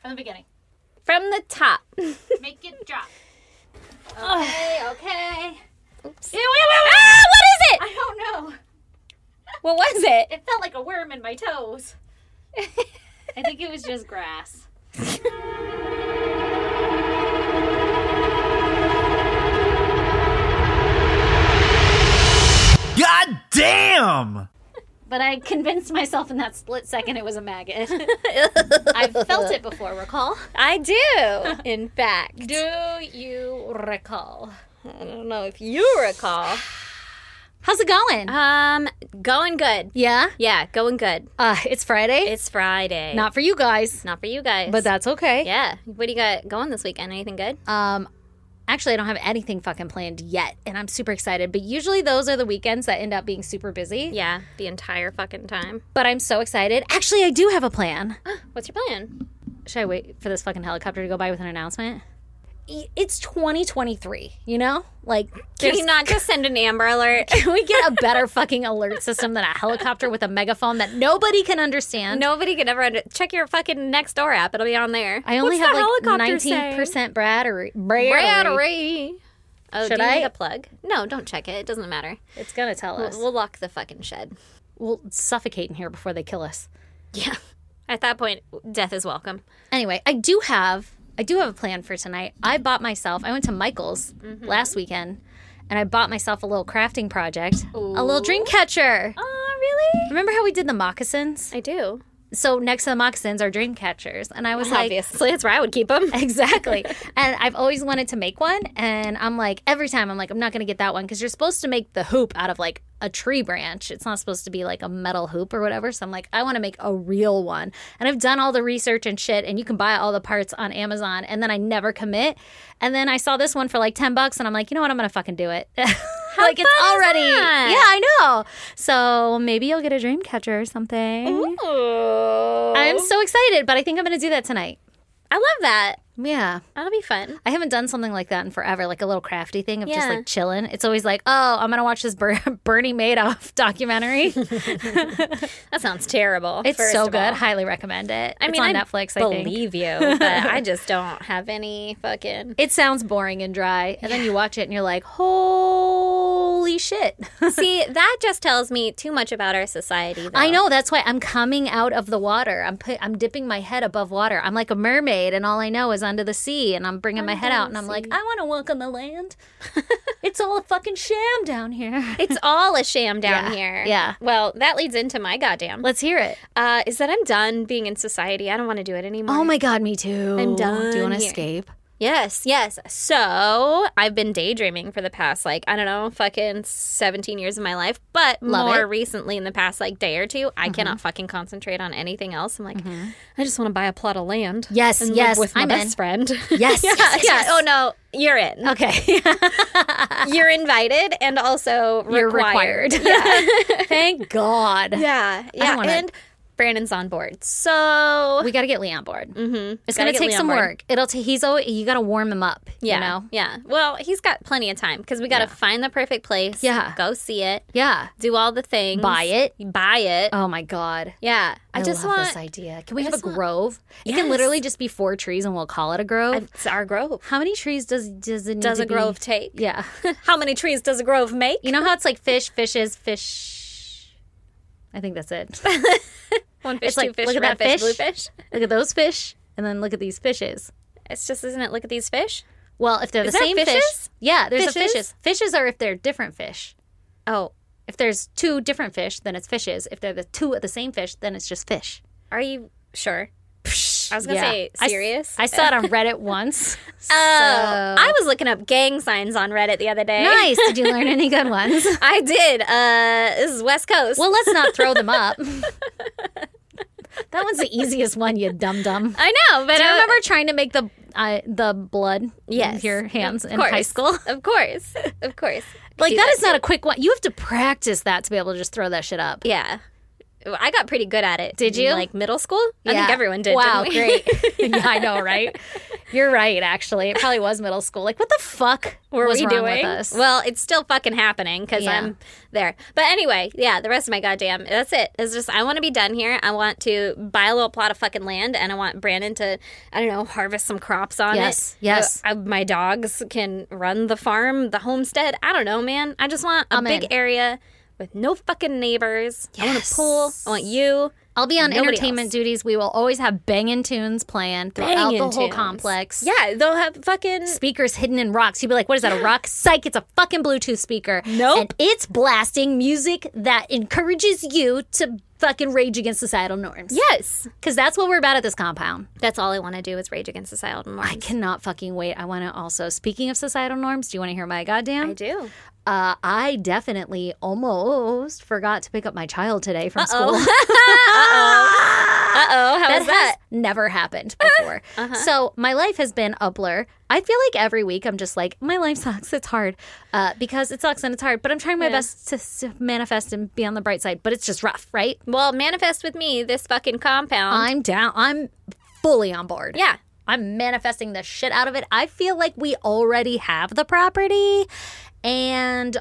From the beginning. From the top. Make it drop. Okay. Oops. Wait. Ah, what is it? I don't know. What was it? It felt like a worm in my toes. I think it was just grass. God damn! But I convinced myself in that split second it was a maggot. I've felt it before, recall? I do, in fact. Do you recall? I don't know if you recall. How's it going? Going good. Yeah? Yeah, going good. It's Friday. It's Friday. Not for you guys. Not for you guys. But that's okay. Yeah. What do you got going this weekend? Anything good? Actually, I don't have anything fucking planned yet, and I'm super excited. But usually those are the weekends that end up being super busy. Yeah, the entire fucking time. But I'm so excited. Actually, I do have a plan. What's your plan? Should I wait for this fucking helicopter to go by with an announcement? It's 2023, you know? Like, Can you not just send an Amber Alert? can we get a better fucking alert system than a helicopter with a megaphone that nobody can understand? Nobody could ever check your fucking Nextdoor app. It'll be on there. I only What's have the like helicopter say? 19% battery. Battery. Oh, Should do you I? need a plug? No, don't check it. It doesn't matter. It's gonna tell us. We'll lock the fucking shed. We'll suffocate in here before they kill us. Yeah. At that point, death is welcome. Anyway, I do have a plan for tonight. I went to Michael's last weekend, and I bought myself a little crafting project. A little dream catcher. Oh, really? Remember how we did the moccasins? I do. So next to the moccasins are dream catchers. And I was like, Obviously, that's where I would keep them. exactly. And I've always wanted to make one. And I'm like, every time I'm like, I'm not going to get that one because you're supposed to make the hoop out of like a tree branch. It's not supposed to be like a metal hoop or whatever. So I'm like, I want to make a real one. And I've done all the research and shit. And you can buy all the parts on Amazon. And then I never commit. And then I saw this one for like $10. And I'm like, you know what? I'm going to fucking do it. Like it's already. that? Yeah, I know. So maybe you'll get a dream catcher or something. Ooh. I'm so excited, but I think I'm going to do that tonight. I love that. Yeah. That'll be fun. I haven't done something like that in forever, like a little crafty thing of just Yeah. like chilling. It's always like, oh, I'm going to watch this Bernie Madoff documentary. That sounds terrible. It's first so of good. all. Highly recommend it. I It's mean, on I Netflix, I think. believe you, but I just don't have any fucking... It sounds boring and dry. And then you watch it and you're like, holy shit. See, that just tells me too much about our society, though. I know. That's why I'm coming out of the water. I'm dipping my head above water. I'm like a mermaid, and all I know is under the sea. And I'm bringing my head out, and I'm like, I want to walk on the land. It's all a fucking sham down here. It's all a sham down Yeah. here. Yeah. Well, that leads into my goddamn. Let's hear it. Is that I'm done being in society. I don't want to do it anymore. Oh my God, me too. I'm done Do you want to here. escape? Yes. So I've been daydreaming for the past, like, I don't know, fucking 17 years of my life. But Love more it. recently, in the past, like, day or two, I cannot fucking concentrate on anything else. I'm like, I just want to buy a plot of land. Yes, and yes, live with my I'm best in. friend. Yes, yeah, yes, yeah. yes. Oh, no, you're in. Okay. You're invited and also You're required. required. Thank God. Yeah. Yeah. wanna- And Brandon's on board. So We got to get Lee on board. mm-hmm. It's going to take some work. You got to warm him up, Yeah. you know? Yeah. Well, he's got plenty of time because we got to find the perfect place. Yeah. Go see it. Yeah. Do all the things. Buy it. Buy it. Oh my God. Yeah. I just love want. this idea. Can we have a just want- grove? It Yes. can literally just be 4 trees and we'll call it a grove. It's our grove. How many trees does it need Does to a be? grove take? Yeah. How many trees does a grove make? You know how it's like fish. I think that's it. One fish, It's like, two fish, look at red that fish, fish. blue fish. Look at those fish, and then look at these fishes. It's just, isn't it? Look at these fish. Well, if they're Is the there same fish. fishes? Yeah, there's Fishes? fishes. Fishes are if they're different fish. Oh, If there's 2 different fish, then it's fishes. If they're the 2 of the same fish, then it's just fish. are you sure? I was gonna Yeah. say serious. I saw it on Reddit once. Oh, I was looking up gang signs on Reddit the other day. Nice. Did you learn any good ones? I did. This is West Coast. Well, let's not throw them up. That one's the easiest one, you dum-dum. I know, but Do you remember trying to make the blood Yes. with your hands Of in course. high school? Of course. Of course. Like, Do that is not too. a quick one. You have to practice that to be able to just throw that shit up. Yeah. I got pretty good at it. Did you? In, like, middle school? I think Yeah. everyone did, Wow, didn't we? great. Yeah, I know, right? You're right, actually. It probably was middle school. Like, what the fuck Were was we wrong doing? with us? Well, it's still fucking happening because Yeah. I'm there. But anyway, yeah, the rest of my goddamn, that's it. It's just, I want to be done here. I want to buy a little plot of fucking land and I want Brandon to, I don't know, harvest some crops on Yes, it. yes. My dogs can run the farm, the homestead. I don't know, man. I just want a I'm big in. area with no fucking neighbors. I want a Yes. pool. I want you. I'll be on Nobody entertainment else. duties. We will always have bangin' tunes playing throughout Bangin' the whole tunes. complex. Yeah, they'll have fucking... Speakers hidden in rocks. You'd be like, what is that, a rock? Psych, it's a fucking Bluetooth speaker. Nope. And it's blasting music that encourages you to fucking rage against societal norms. Yes. Because that's what we're about at this compound. That's all I want to do is rage against societal norms. I cannot fucking wait. I want to also, speaking of societal norms, do you want to hear my goddamn? I do. I definitely almost forgot to pick up my child today from school. Uh-oh, how was that? Has never happened before. So my life has been a blur. I feel like every week I'm just like, my life sucks. It's hard because it sucks and it's hard. But I'm trying my best to manifest and be on the bright side. But it's just rough, right? Well, manifest with me this fucking compound. I'm down. I'm fully on board. Yeah. I'm manifesting the shit out of it. I feel like we already have the property and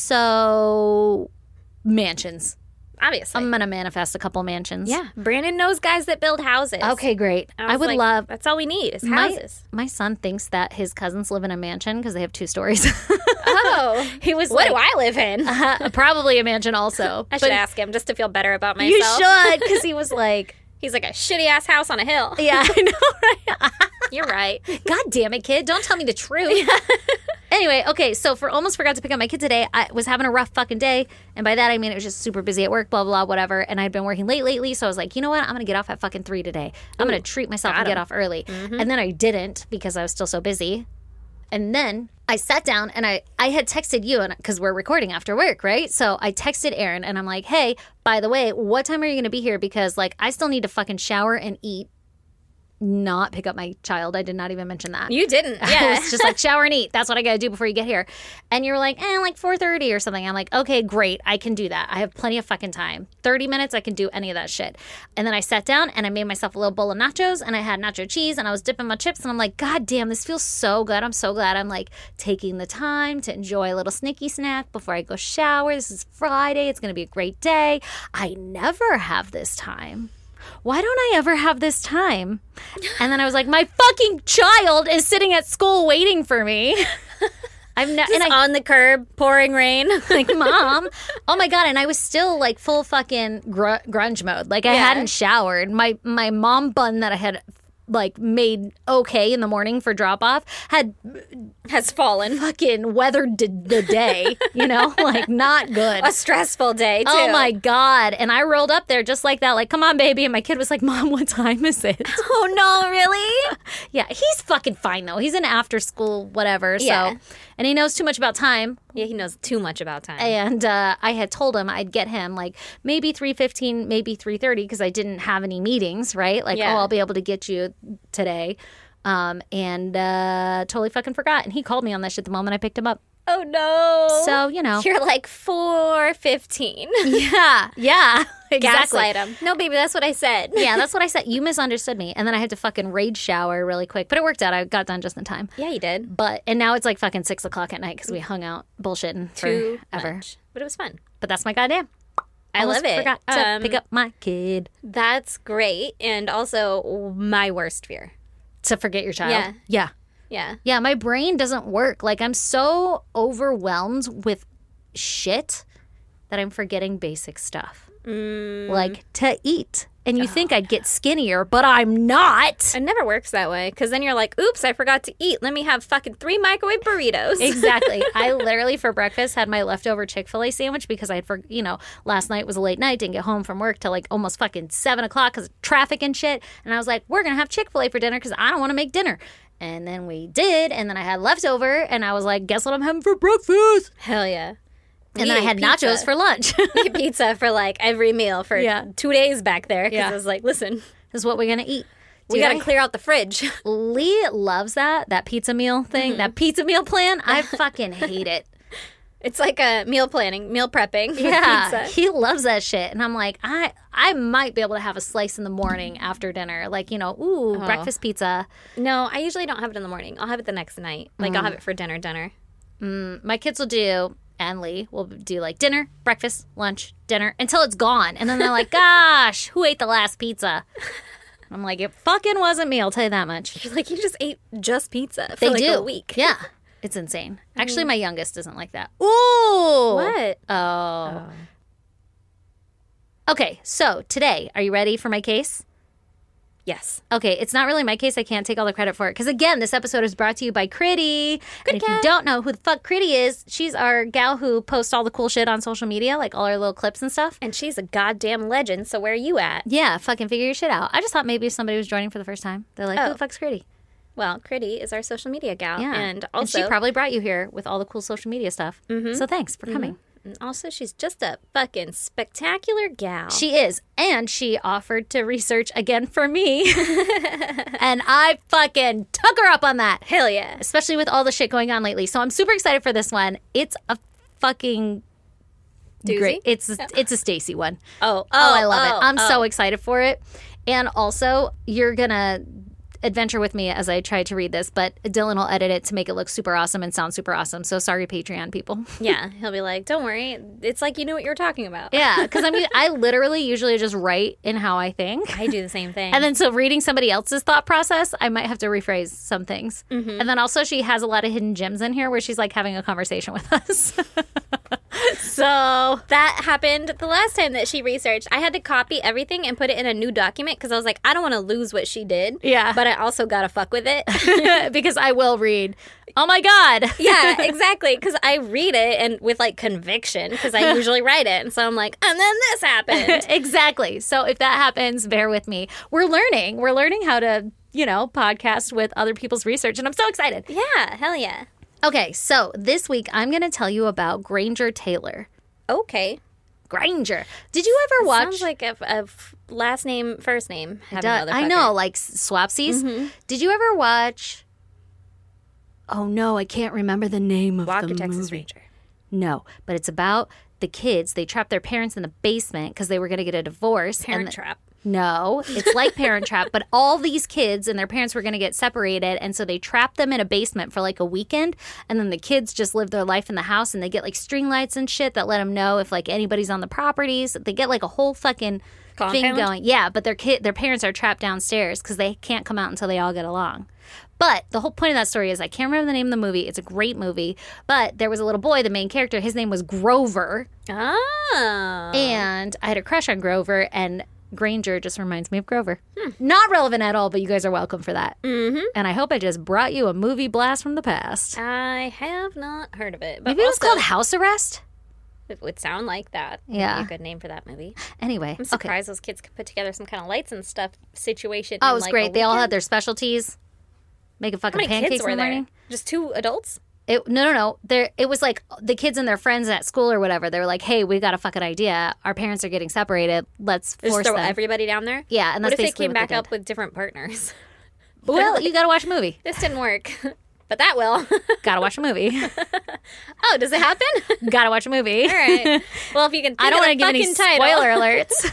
also mansions. Obviously. I'm going to manifest a couple mansions. yeah. Brandon knows guys that build houses. Okay, great. I was would like, love. That's all we need is houses. My son thinks that his cousins live in a mansion because they have 2 stories. Oh. He was What like, do I live in? probably a mansion also. I should ask him just to feel better about myself. You should, because he was like, He's like a shitty ass house on a hill. yeah, I know, right? You're right. God damn it, kid. Don't tell me the truth. Anyway, okay, so almost forgot to pick up my kid today. I was having a rough fucking day. And by that, I mean it was just super busy at work, blah, blah, blah, whatever. And I'd been working late lately. So I was like, you know what? I'm going to get off at fucking 3 today. I'm going to treat myself and get off early. And then I didn't because I was still so busy. And then I sat down and I had texted you because we're recording after work, right? So I texted Aaron and I'm like, hey, by the way, what time are you going to be here? Because like I still need to fucking shower and eat, not pick up my child. I did not even mention that. You didn't. I Yeah. was just like, shower and eat. That's what I got to do before you get here. And you were like, like 4:30 or something. I'm like, okay, great. I can do that. I have plenty of fucking time. 30 minutes, I can do any of that shit. And then I sat down and I made myself a little bowl of nachos and I had nacho cheese and I was dipping my chips and I'm like, God damn, this feels so good. I'm so glad I'm like taking the time to enjoy a little sneaky snack before I go shower. This is Friday. It's going to be a great day. I never have this time. Why don't I ever have this time? And then I was like, my fucking child is sitting at school waiting for me. I'm not, and I on the curb, pouring rain. like, Mom, oh my God. And I was still like full fucking grunge mode. Like I Yeah. hadn't showered. My mom bun that I had like made okay in the morning for drop off had Has fallen. fucking weathered the day, you know, like not good. A stressful day, too. Oh my God. And I rolled up there just like that, like, come on, baby. And my kid was like, Mom, what time is it? Oh, no, really? Yeah, he's fucking fine though. He's in after school, whatever. Yeah. So, and he knows too much about time. Yeah, he knows too much about time. And I had told him I'd get him like maybe 3:15, maybe 3:30 because I didn't have any meetings, right? Like, Yeah. oh, I'll be able to get you today. And totally fucking forgot. And he called me on that shit the moment I picked him up. Oh, no. So, you know. You're like 4:15. Yeah, exactly. Gaslight him. No, baby, that's what I said. Yeah, that's what I said. You misunderstood me. And then I had to fucking rage shower really quick. But it worked out. I got done just in time. Yeah, you did. And now it's like fucking 6 o'clock at night because we hung out bullshitting Too forever. much. But it was fun. But that's my goddamn. I Almost love it. Forgot to pick up my kid. That's great. And also my worst fear. To forget your child. Yeah. Yeah. Yeah. Yeah, my brain doesn't work. Like I'm so overwhelmed with shit that I'm forgetting basic stuff. Like to eat. And you think I'd get skinnier, but I'm not. It never works that way because then you're like, oops, I forgot to eat. Let me have fucking 3 microwave burritos. Exactly. I literally for breakfast had my leftover Chick-fil-A sandwich because last night was a late night, didn't get home from work till like almost fucking 7 o'clock because of traffic and shit. And I was like, we're going to have Chick-fil-A for dinner because I don't want to make dinner. And then we did. And then I had leftover and I was like, guess what I'm having for breakfast? Hell yeah. And then I had nachos for lunch. We ate pizza for like every meal for 2 days back there because Yeah. I was like, listen, This is what we're going to eat. we got to clear out the fridge. Lee loves that pizza meal thing, that pizza meal plan. I fucking hate it. It's like a meal planning, meal prepping with Yeah, pizza. he loves that shit. And I'm like, I might be able to have a slice in the morning after dinner. Like, breakfast pizza. No, I usually don't have it in the morning. I'll have it the next night. Like, I'll have it for dinner. My kids will do, and Lee will do like dinner, breakfast, lunch, dinner, until it's gone. And then they're like, gosh, who ate the last pizza? I'm like, it fucking wasn't me, I'll tell you that much. You're like, you just ate just pizza for They like do. a week. Yeah. It's insane. Actually, my youngest isn't like that. Ooh. What? Oh. Okay, so today, are you ready for my case? Yes. Okay, it's not really my case. I can't take all the credit for it. Because again, this episode is brought to you by Critty. And if you don't know who the fuck Critty is, she's our gal who posts all the cool shit on social media, like all our little clips and stuff. And she's a goddamn legend, so where are you at? Yeah, fucking figure your shit out. I just thought maybe if somebody was joining for the first time, they're like, who the fuck's Critty? Well, Critty is our social media gal. Yeah. And also, she probably brought you here with all the cool social media stuff. So thanks for coming. and also she's just a fucking spectacular gal. She is. And she offered to research again for me. And I fucking took her up on that. Hell yeah. Especially with all the shit going on lately. So I'm super excited for this one. It's a fucking Doozy? great. It's a Stacy one. Oh, I love it. I'm so excited for it. And also, you're going to adventure with me as I try to read this, but Dylan will edit it to make it look super awesome and sound super awesome. So sorry, Patreon people. Yeah, he'll be like, don't worry. It's like you knew what you were talking about. Yeah, because I literally usually just write in how I think. I do the same thing. And then so reading somebody else's thought process, I might have to rephrase some things. And then also she has a lot of hidden gems in here where she's like having a conversation with us. So that happened the last time that she researched. I had to copy everything and put it in a new document because I was like, I don't want to lose what she did. Yeah. But I also got to fuck with it. because I will read, oh my God. Yeah, exactly. Because I read it and with like conviction because I usually write it. And so I'm like, and then this happened. Exactly. So if that happens, bear with me. We're learning how to, podcast with other people's research. And I'm so excited. Yeah, hell yeah. Okay, so this week I'm going to tell you about Granger Taylor. Okay. Granger. Did you ever watch? Sounds like a last name, first name. I know, like swapsies. Did you ever watch? Oh no, I can't remember the name of Walker, the Texas movie. Ranger. No, but it's about the kids. They trapped their parents in the basement because they were going to get a divorce. Parent Trap. No, it's like Parent Trap, but all these kids and their parents were going to get separated, and so they trapped them in a basement for like a weekend, and then the kids just live their life in the house, and they get like string lights and shit that let them know if like anybody's on the properties. They get like a whole fucking thing Compound? going. Yeah, but their parents are trapped downstairs because they can't come out until they all get along. But the whole point of that story is I can't remember the name of the movie. It's a great movie. But there was a little boy, the main character. His name was Grover. Oh. And I had a crush on Grover, and Granger just reminds me of Grover. Not relevant at all, but you guys are welcome for that. Mm-hmm. And I hope I just brought you a movie blast from the past. I have not heard of it. But Maybe it was also, called House Arrest? It would sound like that. Yeah. Would be a good name for that movie. Anyway. I'm surprised those kids could put together some kind of lights and stuff situation. Oh, in, it was like, great. a They all had weekend. their specialties. Making How fucking many pancakes kids were in the there? morning. Just 2 adults? No. It was like the kids and their friends at school or whatever. They were like, hey, we got a fucking idea. Our parents are getting separated. Let's Just force throw them. everybody down there? Yeah, and that's what if they basically came what back they did. up with different partners? Well, you got to watch a movie. This didn't work. But that will. Got to watch a movie. Oh, does it happen? Got to watch a movie. All right. Well, if you can think I don't of want the to give any fucking title. spoiler alerts.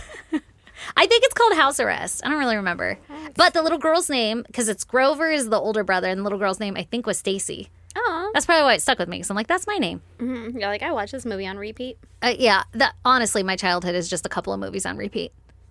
I think it's called House Arrest. I don't really remember. But the little girl's name, because it's Grover is the older brother, and the little girl's name, I think, was Stacy. Oh. That's probably why it stuck with me, because I'm like, that's my name. Mm-hmm. You're like, I watch this movie on repeat. Yeah, honestly, my childhood is just a couple of movies on repeat.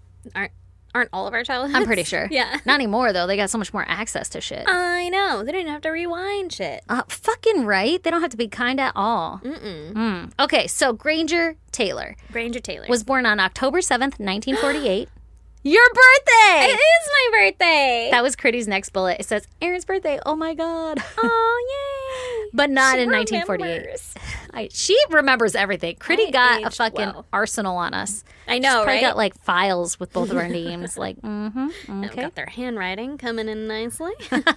Aren't all of our childhoods? I'm pretty sure. Yeah. Not anymore, though. They got so much more access to shit. I know. They don't even have to rewind shit. Fucking right. They don't have to be kind at all. Okay, so Granger Taylor Granger Taylor. was born on October 7th, 1948. Your birthday! It is my birthday. That was Critty's next bullet. It says, Aaron's birthday. Oh, my God. Oh, yay. But not She in 1948. remembers. She remembers everything. Critty I got a aged fucking well. arsenal on us. I She's know, probably right? got like files with both of our names. Like, They've okay. got their handwriting coming in nicely.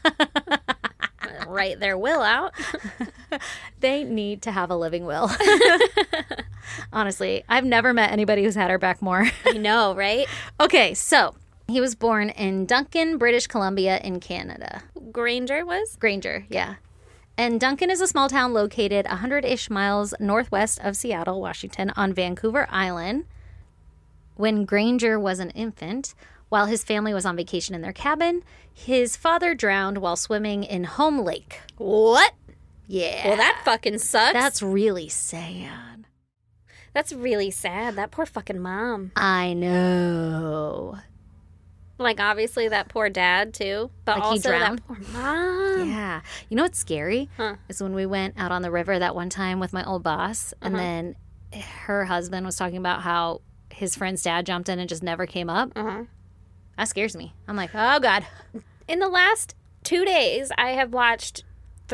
Write their will out. They need to have a living will. Honestly, I've never met anybody who's had her back more. I know, right? Okay, so he was born in Duncan, British Columbia in Canada. Granger was? Granger, yeah. And Duncan is a small town located 100-ish miles northwest of Seattle, Washington, on Vancouver Island. When Granger was an infant, while his family was on vacation in their cabin, his father drowned while swimming in Home Lake. What? Yeah. Well, that fucking sucks. That's really sad. That's really sad. That poor fucking mom. I know. Like, obviously, that poor dad, too. But Like he also drowned? that poor mom. Yeah. You know what's scary? Huh. Is when we went out on the river that one time with my old boss, and then her husband was talking about how his friend's dad jumped in and just never came up. That scares me. I'm like, oh, God. In the last 2 days, I have watched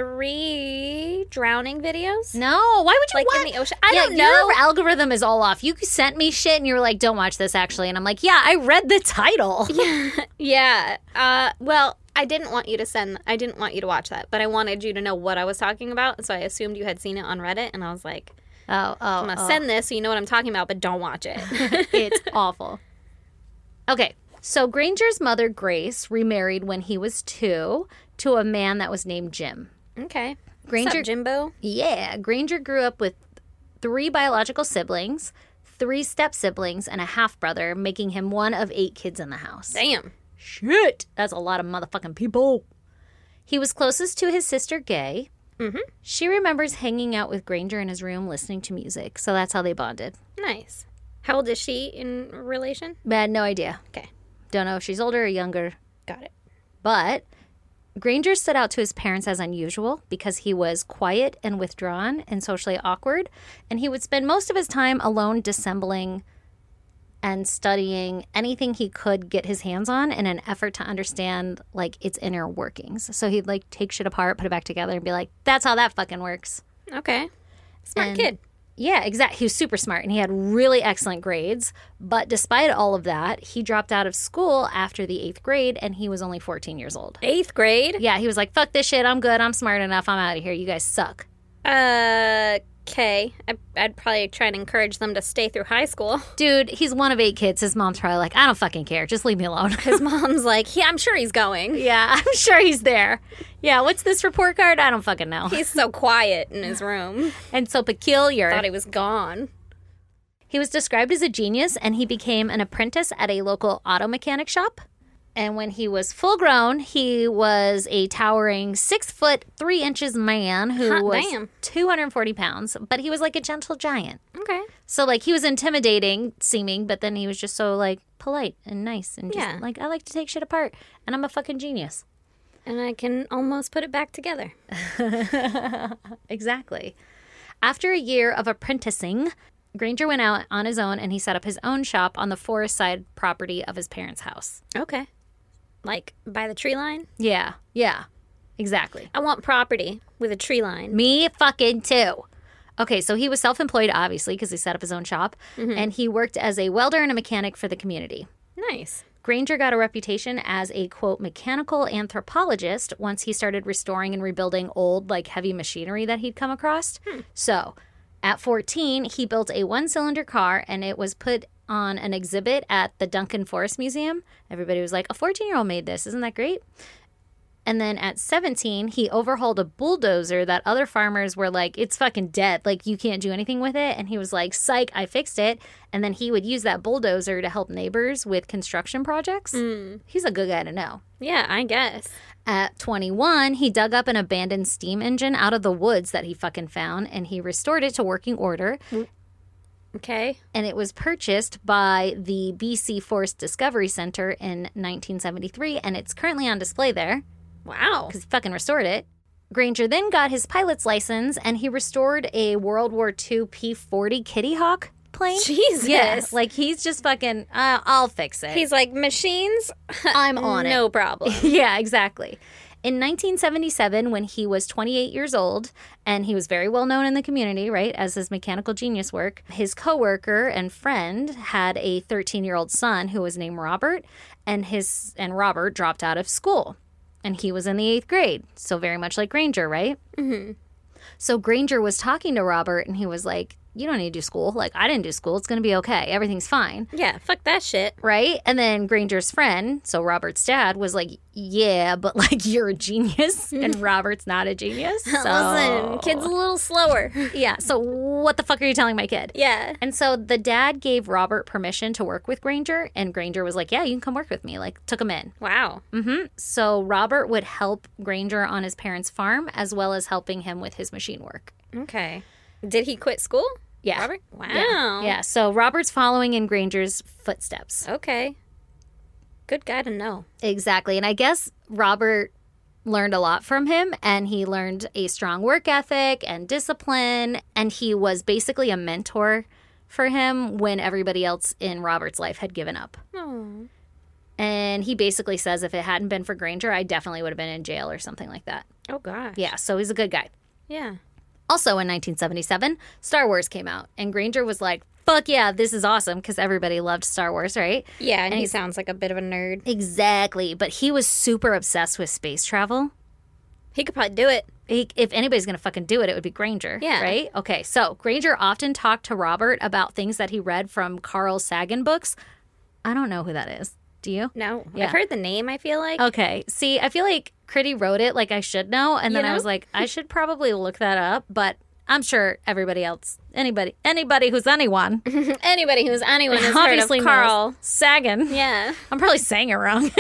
3 drowning videos. No. Why would you Like, watch? in the ocean. I don't know. Your algorithm is all off. You sent me shit and you were like, don't watch this, actually. And I'm like, yeah, I read the title. Yeah. Well, I didn't want you to watch that, but I wanted you to know what I was talking about. So I assumed you had seen it on Reddit, and I was like, I'm going to send this so you know what I'm talking about, but don't watch it. It's awful. Okay. So Granger's mother, Grace, remarried when he was 2 to a man that was named Jim. Okay. Granger, What's up, Jimbo? Yeah. Granger grew up with 3 biological siblings, 3 step-siblings, and a half-brother, making him one of 8 kids in the house. Damn. Shit. That's a lot of motherfucking people. He was closest to his sister, Gay. Mm-hmm. She remembers hanging out with Granger in his room listening to music, so that's how they bonded. Nice. How old is she in relation? But I had no idea. Okay. Don't know if she's older or younger. Got it. But Granger stood out to his parents as unusual because he was quiet and withdrawn and socially awkward, and he would spend most of his time alone dissembling and studying anything he could get his hands on in an effort to understand, like, its inner workings. So he'd, like, take shit apart, put it back together, and be like, that's how that fucking works. Okay. Smart And- kid. Yeah, exactly. He was super smart, and he had really excellent grades. But despite all of that, he dropped out of school after the 8th grade, and he was only 14 years old. 8th grade? Yeah, he was like, fuck this shit, I'm good, I'm smart enough, I'm out of here, you guys suck. Okay. I'd probably try and encourage them to stay through high school. Dude, he's one of 8 kids. His mom's probably like, I don't fucking care, just leave me alone. His mom's like, yeah, I'm sure he's going. Yeah, I'm sure he's there. Yeah, what's this report card? I don't fucking know. He's so quiet in his room. And so peculiar. Thought he was gone. He was described as a genius, and he became an apprentice at a local auto mechanic shop. And when he was full grown, he was a towering 6 foot 3 inches man who Hot was damn. 240 pounds, but he was like a gentle giant. Okay. So, like, he was intimidating seeming, but then he was just so, like, polite and nice and just, Yeah. like, I like to take shit apart, and I'm a fucking genius. And I can almost put it back together. Exactly. After a year of apprenticing, Granger went out on his own, and he set up his own shop on the forest side property of his parents' house. Okay. Like, by the tree line? Yeah, exactly. I want property with a tree line. Me fucking too. Okay, so he was self-employed, obviously, because he set up his own shop, and he worked as a welder and a mechanic for the community. Nice. Granger got a reputation as a, quote, mechanical anthropologist once he started restoring and rebuilding old, like, heavy machinery that he'd come across. So, at 14, he built a 1-cylinder car, and it was put on an exhibit at the Duncan Forest Museum. Everybody was like, a 14-year-old made this. Isn't that great? And then at 17, he overhauled a bulldozer that other farmers were like, it's fucking dead. Like, you can't do anything with it. And he was like, psych, I fixed it. And then he would use that bulldozer to help neighbors with construction projects. He's a good guy to know. Yeah, I guess. At 21, he dug up an abandoned steam engine out of the woods that he fucking found, and he restored it to working order. Okay. And it was purchased by the BC Forest Discovery Center in 1973, and it's currently on display there Wow. because he fucking restored it. Granger then got his pilot's license, and he restored a World War II P-40 Kitty Hawk plane. Jesus. Yeah, like he's just fucking, I'll fix it. He's like, machines? I'm on it. No problem. Yeah, exactly. In 1977, when he was 28 years old, and he was very well known in the community, right, as his mechanical genius work, his coworker and friend had a 13-year-old son who was named Robert, and Robert dropped out of school, and he was in the 8th grade, so very much like Granger, right? Mm-hmm. So Granger was talking to Robert, and he was like, you don't need to do school. Like, I didn't do school. It's going to be okay. Everything's fine. Yeah, fuck that shit. Right? And then Granger's friend, so Robert's dad, was like, yeah, but like, you're a genius. And Robert's not a genius. So... Listen, kid's a little slower. Yeah, so what the fuck are you telling my kid? Yeah. And so the dad gave Robert permission to work with Granger, and Granger was like, yeah, you can come work with me. Like, took him in. Wow. So Robert would help Granger on his parents' farm, as well as helping him with his machine work. Okay. Did he quit school? Yeah. Robert? Wow. Yeah, so Robert's following in Granger's footsteps. Okay. Good guy to know. Exactly. And I guess Robert learned a lot from him, and he learned a strong work ethic and discipline, and he was basically a mentor for him when everybody else in Robert's life had given up. Oh. And he basically says if it hadn't been for Granger, I definitely would have been in jail or something like that. Oh, gosh. Yeah, so he's a good guy. Yeah. Also in 1977, Star Wars came out, and Granger was like, fuck yeah, this is awesome, because everybody loved Star Wars, right? Yeah, and he sounds like a bit of a nerd. Exactly, but he was super obsessed with space travel. He could probably do it. If anybody's going to fucking do it, it would be Granger, yeah. Right? Okay, so Granger often talked to Robert about things that he read from Carl Sagan books. I don't know who that is. Do you? No. Yeah. I've heard the name, I feel like. Okay. See, I feel like Critty wrote it like I should know. And then I was like, I should probably look that up. But I'm sure everybody else, anybody who's anyone. Anybody who's anyone has heard of Carl Sagan. Yeah. I'm probably saying it wrong.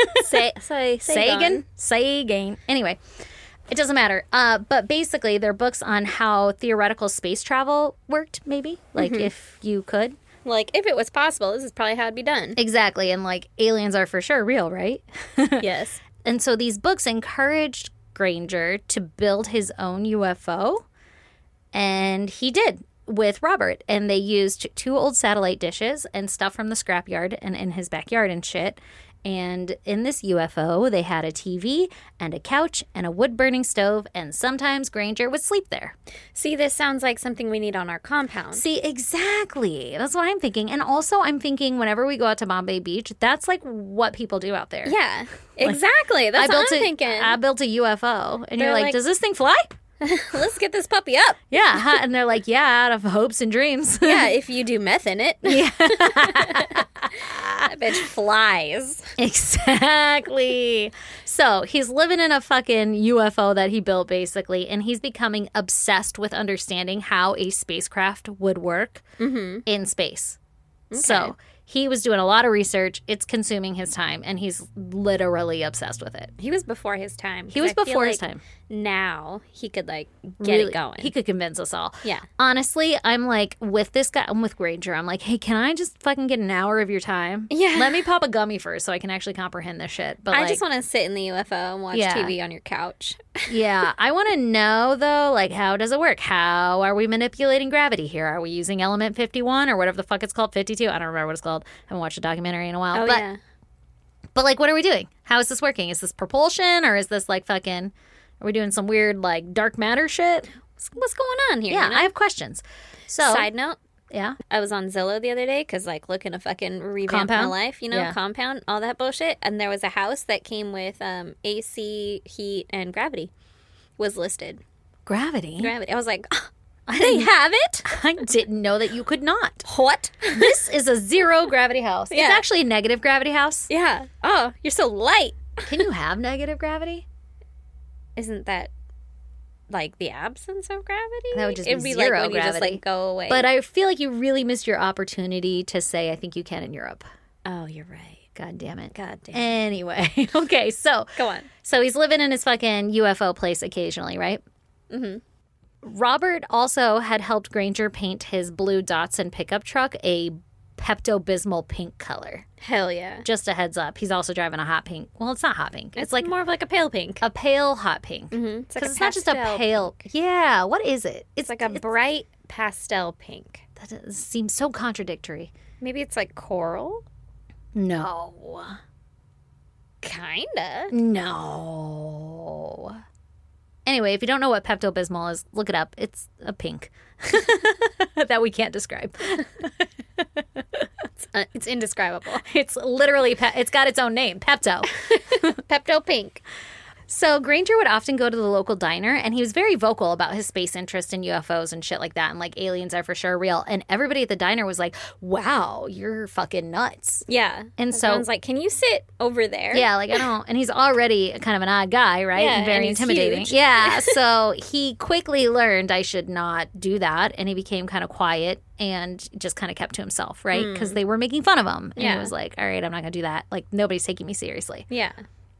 Sagan. Sagan. Anyway, it doesn't matter. But basically, they're books on how theoretical space travel worked, maybe. Like, if you could. Like, if it was possible, this is probably how it'd be done. Exactly. And, like, aliens are for sure real, right? Yes. And so these books encouraged Granger to build his own UFO. And he did with Robert. And they used 2 old satellite dishes and stuff from the scrapyard and in his backyard and shit. And in this UFO, they had a TV and a couch and a wood-burning stove, and sometimes Granger would sleep there. See, this sounds like something we need on our compound. See, exactly. That's what I'm thinking. And also, I'm thinking whenever we go out to Bombay Beach, that's like what people do out there. Yeah, exactly. That's what I'm thinking. I built a UFO, and you're like, does this thing fly? Let's get this puppy up. Yeah, and they're like, yeah, out of hopes and dreams. Yeah, if you do meth in it. Yeah. That bitch flies. Exactly. So he's living in a fucking UFO that he built, basically, and he's becoming obsessed with understanding how a spacecraft would work in space. Okay. So he was doing a lot of research. It's consuming his time, and he's literally obsessed with it. He was before his time. He was before his time. Now he could, like, get it going. He could convince us all. Yeah. Honestly, I'm like, with this guy, I'm with Granger. I'm like, hey, can I just fucking get an hour of your time? Yeah. Let me pop a gummy first so I can actually comprehend this shit. But I just want to sit in the UFO and watch TV on your couch. Yeah. I want to know, though, like, how does it work? How are we manipulating gravity here? Are we using element 51 or whatever the fuck it's called? 52? I don't remember what it's called. I haven't watched a documentary in a while. But, like, what are we doing? How is this working? Is this propulsion, or is this, like, fucking... Are we doing some weird, like, dark matter shit? What's going on here? Yeah, you know? I have questions. So, side note. Yeah. I was on Zillow the other day because, like, looking to fucking revamp my life, you know, compound, all that bullshit. And there was a house that came with AC, heat, and gravity was listed. Gravity? I was like, they have it? I didn't know that you could not. What? This is a 0 gravity house. Yeah. It's actually a negative gravity house. Yeah. Oh, you're so light. Can you have negative gravity? Isn't that like the absence of gravity? That would just It'd be be zero like when gravity. you just like go away. But I feel like you really missed your opportunity to say I think you can in Europe. Oh, you're right. God damn it. God damn it. Anyway, okay, so go on. So he's living in his fucking UFO place occasionally, right? Mm-hmm. Robert also had helped Granger paint his blue Datsun pickup truck a Pepto-Bismol pink color. Hell yeah. Just a heads up. He's also driving a hot pink. Well, it's not hot pink. It's like more of like a pale pink. A pale hot pink. Mm-hmm. Because it's not just a pale. Pink. Yeah. What is it? It's like a bright pastel pink. That seems so contradictory. Maybe it's like coral? No. Kinda. No. Anyway, if you don't know what Pepto-Bismol is, look it up. It's a pink that we can't describe. It's indescribable. It's literally, it's got its own name, Pepto. Pepto Pink. So Granger would often go to the local diner, and he was very vocal about his space interest in UFOs and shit like that, and like aliens are for sure real. And everybody at the diner was like, "Wow, you're fucking nuts." Yeah. And so everyone's like, "Can you sit over there?" Yeah, like I don't. And he's already kind of an odd guy, right? Yeah, and very and he's intimidating. huge. Yeah. So he quickly learned I should not do that, and he became kind of quiet and just kind of kept to himself, right? Because they were making fun of him, and he was like, "All right, I'm not gonna do that. Like nobody's taking me seriously." Yeah.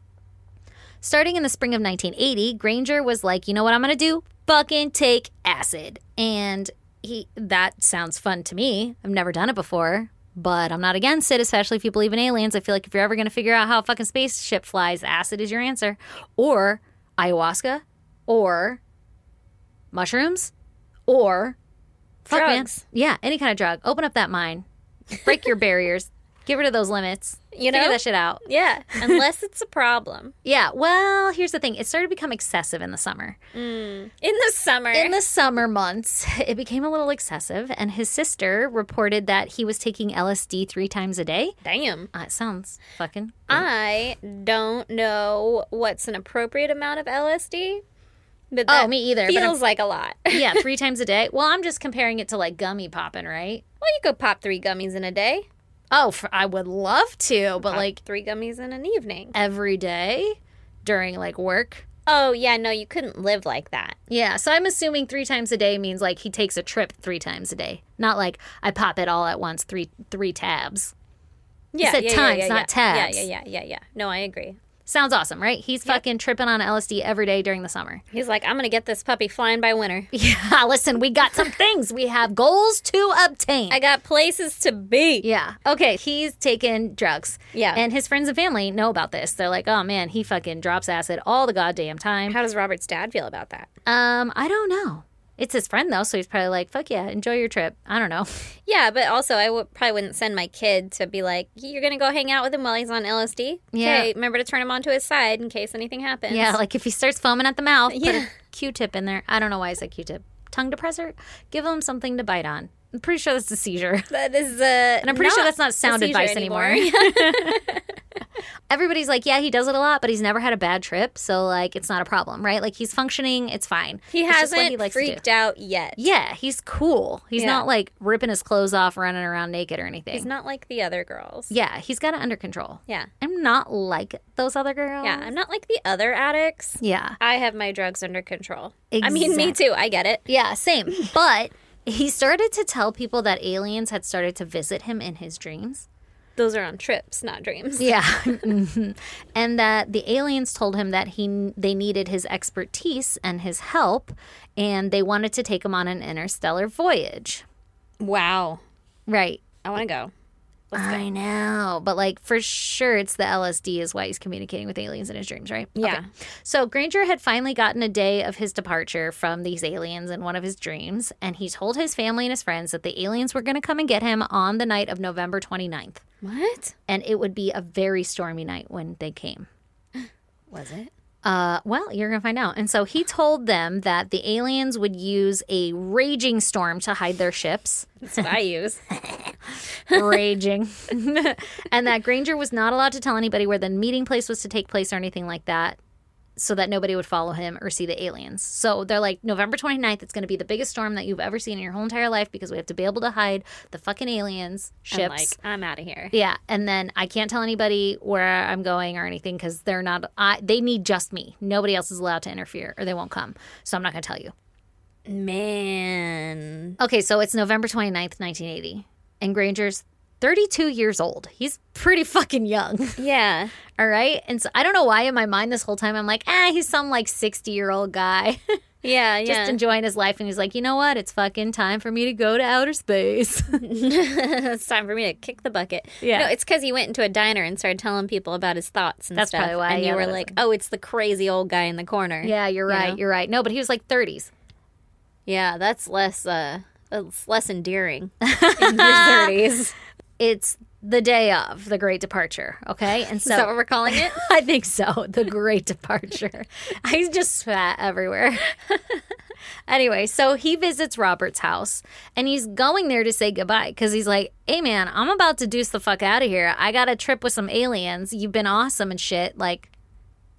Starting in the spring of 1980, Granger was like, you know what I'm going to do? Fucking take acid. And that sounds fun to me. I've never done it before, but I'm not against it, especially if you believe in aliens. I feel like if you're ever going to figure out how a fucking spaceship flies, acid is your answer. Or ayahuasca, or mushrooms, or drugs. Yeah, any kind of drug. Open up that mind. Break your barriers. Get rid of those limits. You know? Figure that shit out. Yeah, unless it's a problem. Yeah, well, here's the thing. It started to become excessive in the summer. In the summer. In the summer months, it became a little excessive, and his sister reported that he was taking LSD 3 times a day. Damn. It sounds fucking good. I don't know what's an appropriate amount of LSD. But that me either. But feels like a lot. Yeah, 3 times a day. Well, I'm just comparing it to like gummy popping, right? Well, you could pop 3 gummies in a day. Oh, I would love to, but like 3 gummies in an evening. Every day during like work. Oh, yeah, no, you couldn't live like that. Yeah, so I'm assuming 3 times a day means like he takes a trip 3 times a day. Not like I pop it all at once, three tabs. Yeah, He said times, not tabs. Yeah. No, I agree. Sounds awesome, right? He's fucking tripping on LSD every day during the summer. He's like, I'm going to get this puppy flying by winter. Yeah, listen, we got some things. We have goals to obtain. I got places to be. Yeah. Okay, he's taking drugs. Yeah. And his friends and family know about this. They're like, oh, man, he fucking drops acid all the goddamn time. How does Robert's dad feel about that? I don't know. It's his friend, though, so he's probably like, fuck yeah, enjoy your trip. I don't know. Yeah, but also I probably wouldn't send my kid to be like, you're going to go hang out with him while he's on LSD? Yeah. Okay, remember to turn him onto his side in case anything happens. Yeah, like if he starts foaming at the mouth, put a Q-tip in there. I don't know why I said Q-tip. Tongue depressor? Give him something to bite on. I'm pretty sure that's a seizure. That is and I'm pretty sure that's not sound advice anymore. Everybody's like, yeah, he does it a lot, but he's never had a bad trip, so like it's not a problem, right? Like he's functioning, it's fine. He it's hasn't freaked out yet. Yeah, he's cool. He's not like ripping his clothes off, running around naked or anything. He's not like the other girls. Yeah, he's got it under control. Yeah. I'm not like those other girls. Yeah, I'm not like the other addicts. Yeah. I have my drugs under control. Exactly. I mean, me too. I get it. Yeah, same. But he started to tell people that aliens had started to visit him in his dreams. Those are on trips, not dreams. Yeah. Mm-hmm. And that the aliens told him that they needed his expertise and his help, and they wanted to take him on an interstellar voyage. Wow. Right. I want to go. Let's go. I know. But, like, for sure, it's the LSD is why he's communicating with aliens in his dreams, right? Yeah. Okay. So Granger had finally gotten a day of his departure from these aliens in one of his dreams, and he told his family and his friends that the aliens were going to come and get him on the night of November 29th. What? And it would be a very stormy night when they came. Was it? Well, you're going to find out. And so he told them that the aliens would use a raging storm to hide their ships. That's what I use. Raging. And that Granger was not allowed to tell anybody where the meeting place was to take place or anything like that, so that nobody would follow him or see the aliens. So they're like, November 29th, it's going to be the biggest storm that you've ever seen in your whole entire life because we have to be able to hide the fucking aliens, ships. I'm like, I'm out of here. Yeah, and then I can't tell anybody where I'm going or anything because they're not. They need just me. Nobody else is allowed to interfere, or they won't come. So I'm not going to tell you. Man. Okay, so it's November 29th, 1980, and Granger's 32 years old. He's pretty fucking young. Yeah. All right, and so I don't know why in my mind this whole time I'm like, he's some like 60-year-old guy. Yeah. Just enjoying his life, and he's like, you know what? It's fucking time for me to go to outer space. It's time for me to kick the bucket. Yeah. No, it's because he went into a diner and started telling people about his thoughts and That's stuff. probably why. And Yeah, you were that like, oh, it's the crazy old guy in the corner. Yeah, you're right. know? You're right. No, but he was like 30s. Yeah, that's less endearing in your 30s. It's the day of the Great Departure, okay? And so Is that what we're calling it? I think so. The Great Departure. I just spat everywhere. Anyway, so he visits Robert's house, and he's going there to say goodbye because he's like, hey, man, I'm about to deuce the fuck out of here. I got a trip with some aliens. You've been awesome and shit. Like,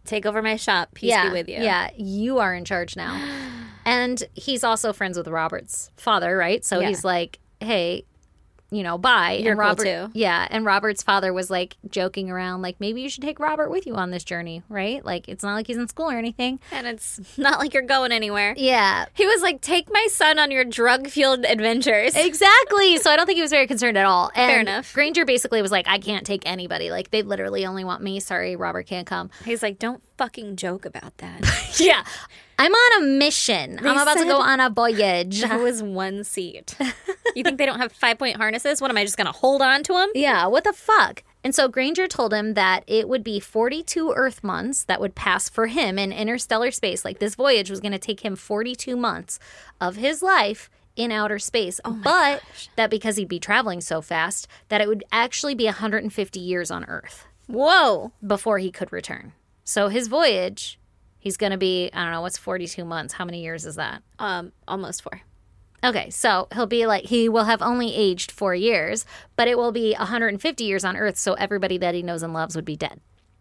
Take over my shop. Peace be with you. Yeah, you are in charge now. And he's also friends with Robert's father, right? So he's like, hey, you know, bye. You're and Robert, cool too. Yeah, and Robert's father was like joking around, like, maybe you should take Robert with you on this journey, right? Like, it's not like he's in school or anything. And it's not like you're going anywhere. Yeah. He was like, take my son on your drug-fueled adventures. Exactly. So I don't think he was very concerned at all. And fair enough. Granger basically was like, I can't take anybody. Like, they literally only want me. Sorry, Robert can't come. He's like, don't fucking joke about that. Yeah. I'm on a mission. I'm about to go on a voyage. That was one seat. You think they don't have 5-point harnesses? What, am I just going to hold on to them? Yeah, what the fuck? And so Granger told him that it would be 42 Earth months that would pass for him in interstellar space. Like, this voyage was going to take him 42 months of his life in outer space. But that because he'd be traveling so fast, that it would actually be 150 years on Earth. Whoa. Before he could return. So his voyage, he's going to be, I don't know, what's 42 months? How many years is that? Almost 4. Okay, so he'll be like, he will have only aged 4 years, but it will be 150 years on Earth, so everybody that he knows and loves would be dead.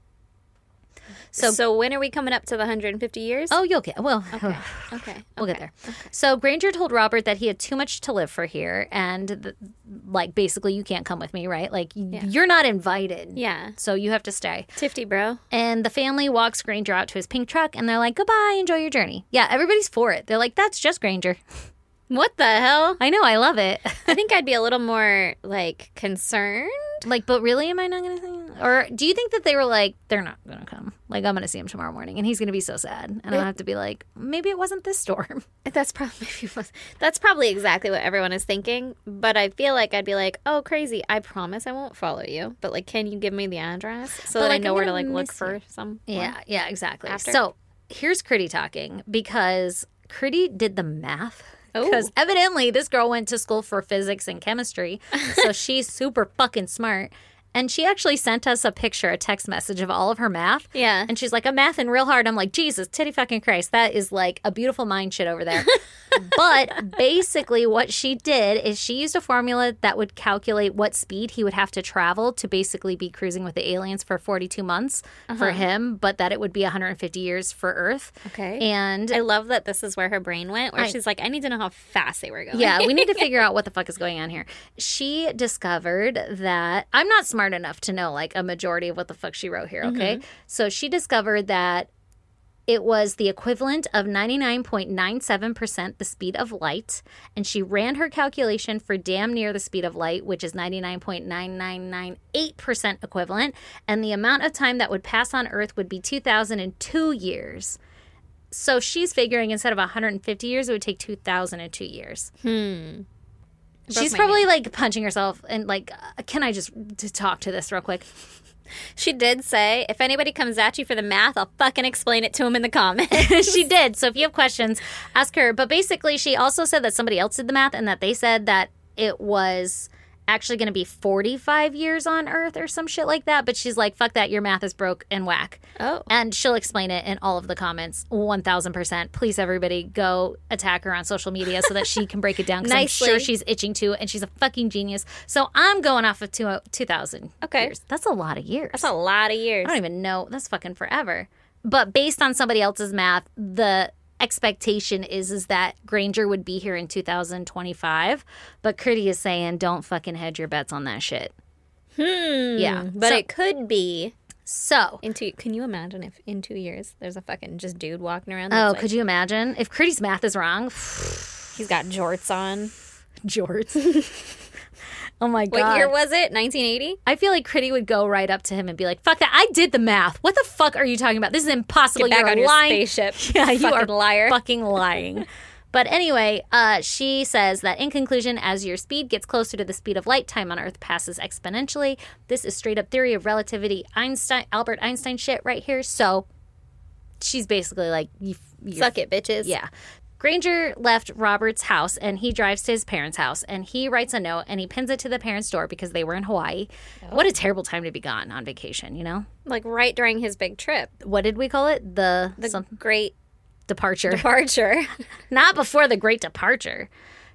So when are we coming up to the 150 years? Oh, you'll get, well, Okay. We'll get there. Okay. So Granger told Robert that he had too much to live for here, and like, basically, you can't come with me, right? Like, you're not invited. Yeah. So you have to stay. Tifty, bro. And the family walks Granger out to his pink truck, and they're like, goodbye, enjoy your journey. Yeah, everybody's for it. They're like, that's just Granger. What the hell? I know, I love it. I think I'd be a little more, like, concerned. Like, but really, am I not going to see him? Or do you think that they were like, they're not going to come? Like, I'm going to see him tomorrow morning, and he's going to be so sad. And I'll have to be like, maybe it wasn't this storm. That's probably exactly what everyone is thinking. But I feel like I'd be like, oh, crazy. I promise I won't follow you. But, like, can you give me the address so that I know where to, like, look for some? Yeah, exactly. After? So here's Critty talking, because Critty did the math. Because evidently this girl went to school for physics and chemistry, so she's super fucking smart. And she actually sent us a picture, a text message of all of her math. Yeah. And she's like, I'm mathing real hard. I'm like, Jesus, titty fucking Christ. That is like a beautiful mind shit over there. But basically what she did is she used a formula that would calculate what speed he would have to travel to basically be cruising with the aliens for 42 months for him, but that it would be 150 years for Earth. Okay. And I love that this is where her brain went, where she's like, I need to know how fast they were going. Yeah, we need to figure out what the fuck is going on here. She discovered that I'm not smart enough to know like a majority of what the fuck she wrote here, okay? So she discovered that it was the equivalent of 99.97% the speed of light, and she ran her calculation for damn near the speed of light, which is 99.9998% equivalent, and the amount of time that would pass on Earth would be 2002 years. So she's figuring instead of 150 years, it would take 2002 years. She's probably like punching herself and like, can I just talk to this real quick? She did say, if anybody comes at you for the math, I'll fucking explain it to him in the comments. She did. So if you have questions, ask her. But basically, she also said that somebody else did the math and that they said that it was actually going to be 45 years on Earth or some shit like that. But she's like, fuck that. Your math is broke and whack. Oh. And she'll explain it in all of the comments 1,000%. Please, everybody, go attack her on social media so that she can break it down. Because I'm sure she's itching to, and she's a fucking genius. So I'm going off of 2,000 years. That's a lot of years. That's a lot of years. I don't even know. That's fucking forever. But based on somebody else's math, the expectation is that Granger would be here in 2025. But Critty is saying, don't fucking hedge your bets on that shit. Yeah. But it could be. So. Can you imagine if in 2 years there's a fucking just dude walking around? Oh, could you imagine? If Critty's math is wrong. He's got jorts on. Jorts. Oh my God. What year was it? 1980? I feel like Critty would go right up to him and be like, fuck that. I did the math. What the fuck are you talking about? This is impossible. Get back You're on lying. Your spaceship. Yeah, you are liar. Fucking lying. But anyway, she says that in conclusion, as your speed gets closer to the speed of light, time on Earth passes exponentially. This is straight up theory of relativity, Albert Einstein shit right here. So she's basically like, suck it, bitches. Yeah. Granger left Robert's house, and he drives to his parents' house, and he writes a note, and he pins it to the parents' door because they were in Hawaii. Oh. What a terrible time to be gone on vacation, you know? Like right during his big trip. What did we call it? The great departure. Departure. Not before the great departure.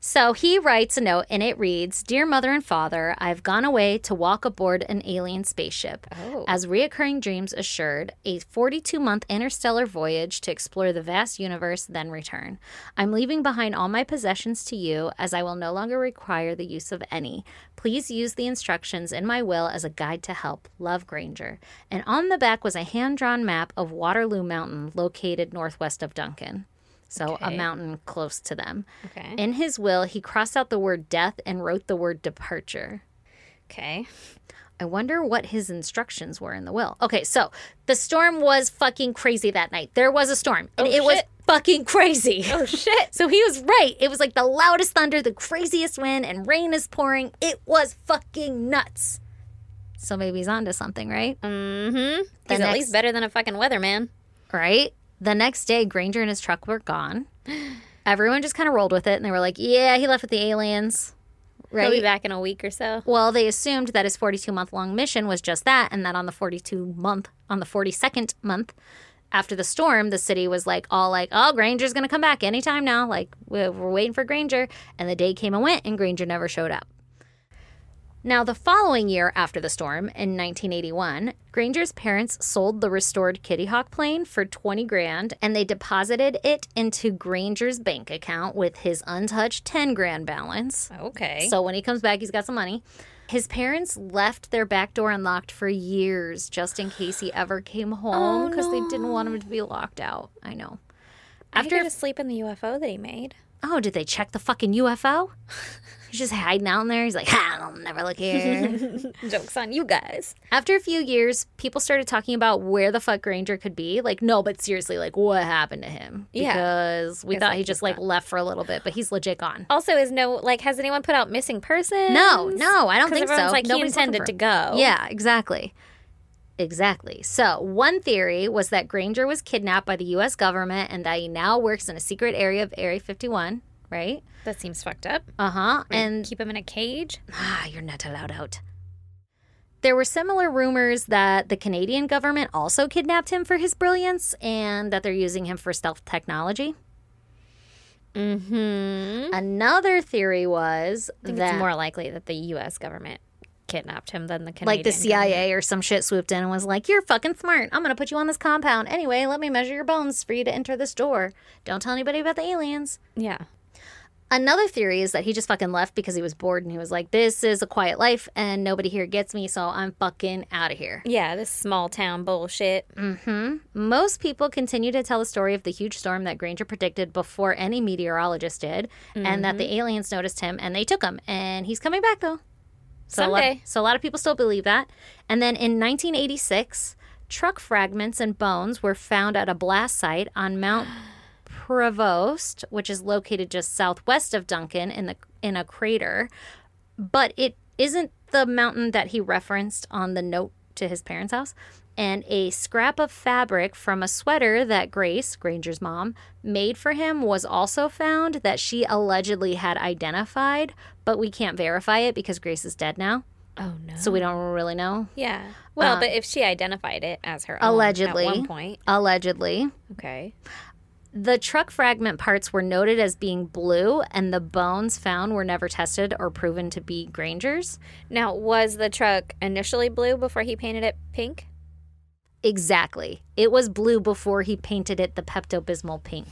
So he writes a note, and it reads, Dear Mother and Father, I've gone away to walk aboard an alien spaceship. Oh. As reoccurring dreams assured, a 42-month interstellar voyage to explore the vast universe, then return. I'm leaving behind all my possessions to you, as I will no longer require the use of any. Please use the instructions in my will as a guide to help. Love, Granger. And on the back was a hand-drawn map of Waterloo Mountain, located northwest of Duncan. So a mountain close to them. Okay. In his will, he crossed out the word death and wrote the word departure. Okay. I wonder what his instructions were in the will. Okay, so the storm was fucking crazy that night. There was a storm, and it was fucking crazy. Oh, shit. So he was right. It was like the loudest thunder, the craziest wind, and rain is pouring. It was fucking nuts. So maybe he's onto something, right? Mm-hmm. He's at least better than a fucking weatherman. Right? The next day, Granger and his truck were gone. Everyone just kind of rolled with it, and they were like, yeah, he left with the aliens. Right? He'll be back in a week or so. Well, they assumed that his 42-month-long mission was just that, and that on the 42nd month, after the storm, the city was oh, Granger's going to come back anytime now. Like, we're waiting for Granger. And the day came and went, and Granger never showed up. Now, the following year after the storm, in 1981, Granger's parents sold the restored Kitty Hawk plane for $20,000, and they deposited it into Granger's bank account with his untouched $10,000 balance. Okay. So when he comes back, he's got some money. His parents left their back door unlocked for years, just in case he ever came home, because they didn't want him to be locked out. I know. After to sleep in the UFO that he made. Oh, did they check the fucking UFO? He's just hiding out in there. He's like, I'll never look here. Joke's on you guys. After a few years, people started talking about where the fuck Granger could be. Like, no, but seriously, like, what happened to him? Because we thought he just, left for a little bit, but he's legit gone. Also, has anyone put out missing persons? No, I don't think so. Because everyone's he intended to go. Yeah, exactly. So, one theory was that Granger was kidnapped by the U.S. government and that he now works in a secret area of Area 51, right? That seems fucked up. Uh-huh. And keep him in a cage? You're not allowed out. There were similar rumors that the Canadian government also kidnapped him for his brilliance and that they're using him for stealth technology. Mm-hmm. Another theory was that it's more likely that the U.S. government kidnapped him than the Canadian like the CIA government. or some shit swooped in and was like, you're fucking smart. I'm going to put you on this compound. Anyway, let me measure your bones for you to enter this door. Don't tell anybody about the aliens. Yeah. Another theory is that he just fucking left because he was bored and he was like, this is a quiet life and nobody here gets me, so I'm fucking out of here. Yeah, this small town bullshit. Mm-hmm. Most people continue to tell the story of the huge storm that Granger predicted before any meteorologist did, and that the aliens noticed him and they took him. And he's coming back, though. Someday. So a lot of people still believe that. And then in 1986, truck fragments and bones were found at a blast site on Mount Prevost, which is located just southwest of Duncan in a crater. But it isn't the mountain that he referenced on the note to his parents' house. And a scrap of fabric from a sweater that Grace, Granger's mom, made for him was also found that she allegedly had identified, but we can't verify it because Grace is dead now. Oh, no. So we don't really know. Yeah. Well, but if she identified it as her own allegedly, at one point. Allegedly. Okay. The truck fragment parts were noted as being blue, and the bones found were never tested or proven to be Granger's. Now, was the truck initially blue before he painted it pink? Exactly. It was blue before he painted it the Pepto-Bismol pink.